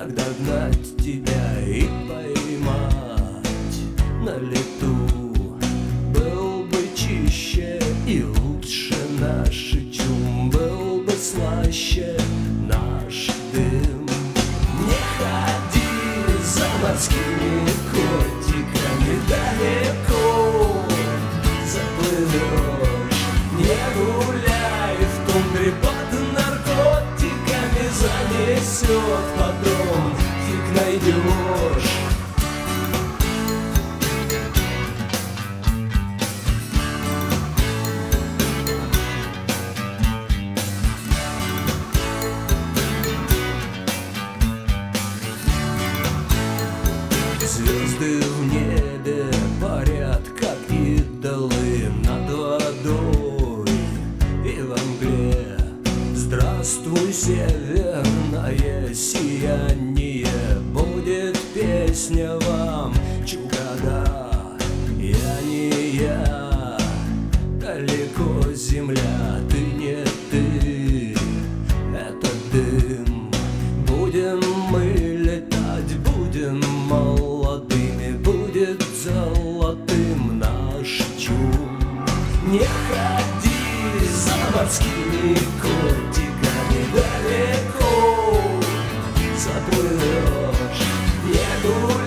как догнать тебя и поймать на лету. Был бы чище и лучше наш чум, был бы слаще наш дым. Не ходи за морскими котиками далеко, заплывешь. Не гуляй в тундре под наркотиками, занесет потом, фиг найдешь. Звезды в небе парят, как идолы над водой и во мгле. Здравствуй, северное сияние, будет песня вам, чукада. Я не я, далеко земля, ты не ты, это дым. Будем мы летать, будем молодыми, будет золотым наш чум. Не ходи за морскими котиками далеко, заплывешь. Не гуляй